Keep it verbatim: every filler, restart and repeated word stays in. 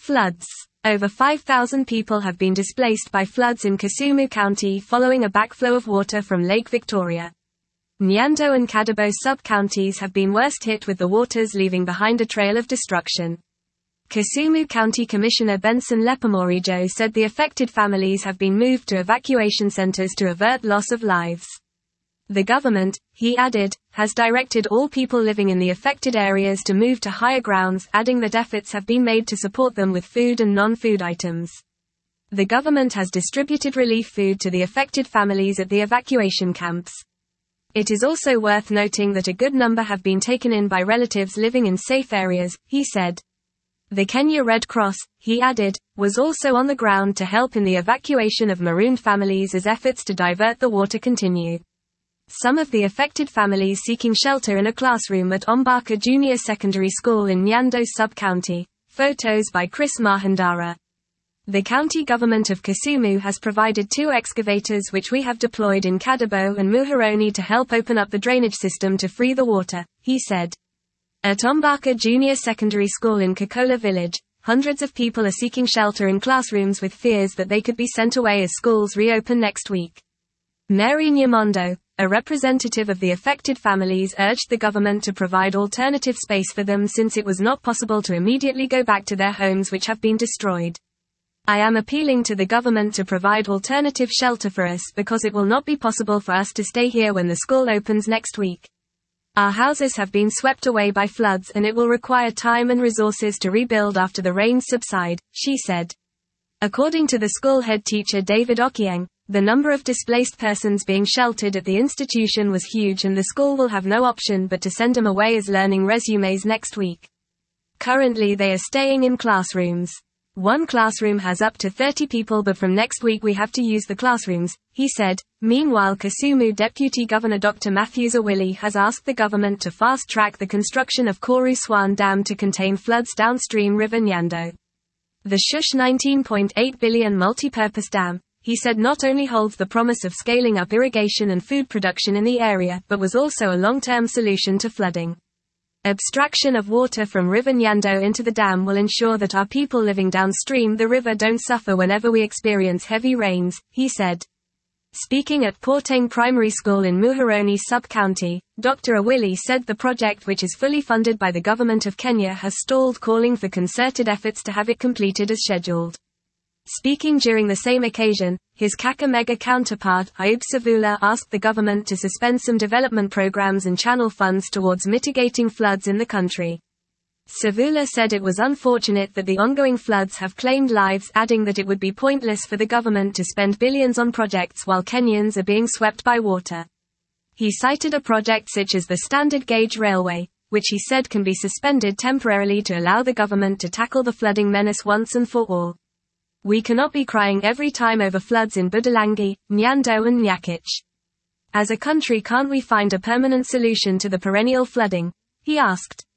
Floods. Over five thousand people have been displaced by floods in Kisumu County following a backflow of water from Lake Victoria. Nyando and Kadabo sub-counties have been worst hit, with the waters leaving behind a trail of destruction. Kisumu County Commissioner Benson Lepamorijo said the affected families have been moved to evacuation centers to avert loss of lives. The government, he added, has directed all people living in the affected areas to move to higher grounds, adding that efforts have been made to support them with food and non-food items. The government has distributed relief food to the affected families at the evacuation camps. It is also worth noting that a good number have been taken in by relatives living in safe areas, he said. The Kenya Red Cross, he added, was also on the ground to help in the evacuation of marooned families as efforts to divert the water continue. Some of the affected families seeking shelter in a classroom at Ombaka Junior Secondary School in Nyando sub-county. Photos by Chris Mahandara. The county government of Kisumu has provided two excavators which we have deployed in Kadabo and Muhoroni to help open up the drainage system to free the water, he said. At Ombaka Junior Secondary School in Kakola Village, hundreds of people are seeking shelter in classrooms with fears that they could be sent away as schools reopen next week. Mary Nyamondo, a representative of the affected families, urged the government to provide alternative space for them since it was not possible to immediately go back to their homes which have been destroyed. I am appealing to the government to provide alternative shelter for us because it will not be possible for us to stay here when the school opens next week. Our houses have been swept away by floods and it will require time and resources to rebuild after the rains subside, she said. According to the school head teacher David Okieng, the number of displaced persons being sheltered at the institution was huge and the school will have no option but to send them away as learning resumes next week. Currently they are staying in classrooms. One classroom has up to thirty people, but from next week we have to use the classrooms, he said. Meanwhile, Kisumu Deputy Governor Doctor Matthews Awili has asked the government to fast-track the construction of Koru Swan Dam to contain floods downstream River Nyando. The Shush nineteen point eight billion multi-purpose dam, he said, not only holds the promise of scaling up irrigation and food production in the area, but was also a long-term solution to flooding. Abstraction of water from River Nyando into the dam will ensure that our people living downstream the river don't suffer whenever we experience heavy rains, he said. Speaking at Porteng Primary School in Muhoroni sub-county, Doctor Awili said the project, which is fully funded by the government of Kenya, has stalled, calling for concerted efforts to have it completed as scheduled. Speaking during the same occasion, his Kakamega counterpart, Ayub Savula, asked the government to suspend some development programs and channel funds towards mitigating floods in the country. Savula said it was unfortunate that the ongoing floods have claimed lives, adding that it would be pointless for the government to spend billions on projects while Kenyans are being swept by water. He cited a project such as the Standard Gauge Railway, which he said can be suspended temporarily to allow the government to tackle the flooding menace once and for all. We cannot be crying every time over floods in Budalangi, Nyando and Nyakach. As a country, can't we find a permanent solution to the perennial flooding? He asked.